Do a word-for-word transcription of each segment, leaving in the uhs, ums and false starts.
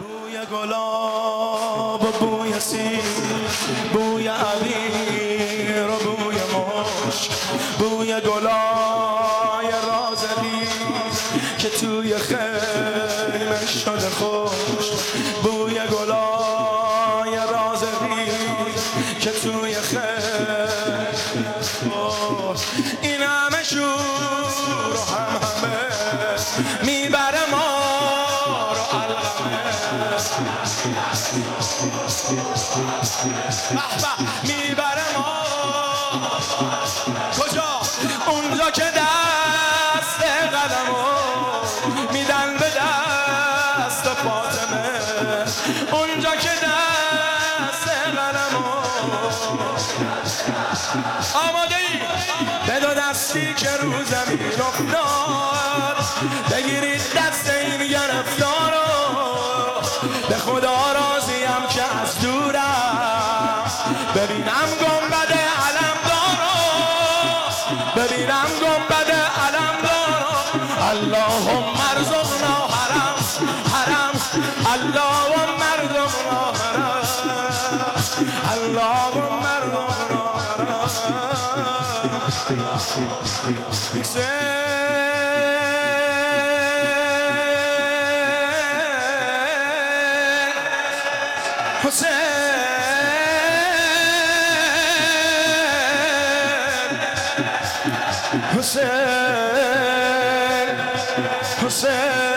بوی گلاب و بوی سیر، بوی عبیر و بوی مشک، بوی گلای رازقی که توی خیمه شده خوش، بوی گلای رازقی که توی خیمه خوش. این همه شور و هم همه میبره ما رو علقمه، میبره ما کجا؟ اونجا که دست قدمو میدن به دست فاطمه، اونجا که دست قدمو. آماده ای؟ به دو دستی که رو زمین افتاد بگیرید دست این گرفتارو، به خدا راضیم که از دورم ببینم گنبد علمدارو، ببینم گنبد علمدارو. اللهم ارزقنا حرم حرم، اللهم ارزقنا حرم، اللهم ارزقنا حرم. حسین حسین حسین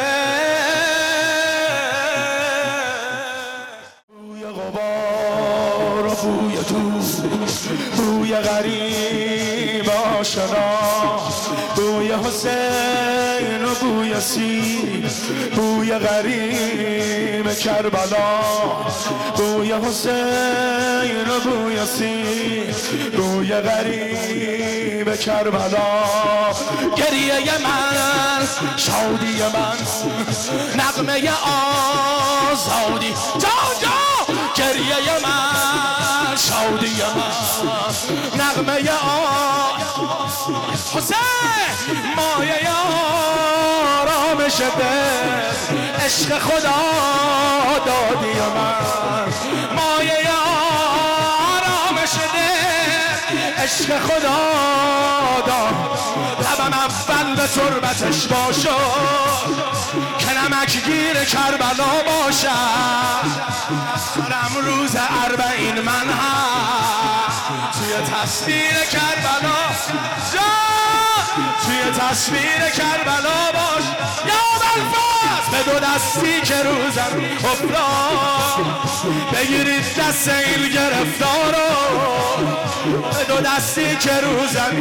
بوی غبار و بوی دود، بوی غریب آشنا، بوی حسین و بوی سیر، بوی غریب کربلا، بوی حسین و بوی سیر، بوی غریب کربلا. گریه من شادی من، نغمه آزادی جا جا. گریه من شادی من، نغمه آزادی. حسین مایه آرامش دل، عشق خدا دادی من، مایه آرامش دل، عشق خدا داد. لبم اول به تربتش باشد که نمکگیر کربلا باشد، سرم روز اربعین من هم توی تصویر کربلا جان، توی تصویر کربلا باش. یا بلفاز به دو دستی که روزم افتاد بگیرید دست این گرفتارو، به دو دستی که روزم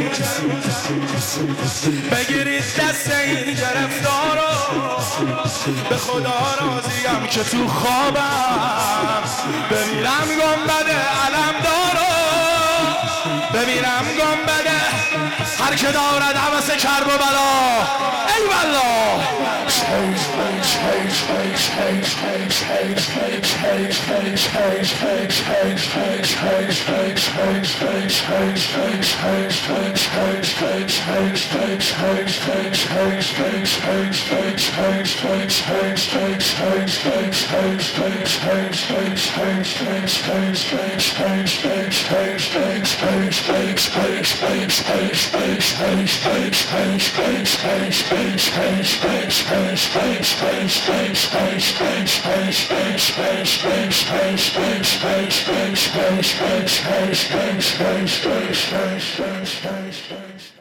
بگیرید دست این گرفتارو. به خدا راضیم که تو خوابم ببینم گنبد علمدارو، ببینم گنبد هر که دارد هوس کرب و بلا. ای والله space, space, space, space, space, space, space, space, space, space.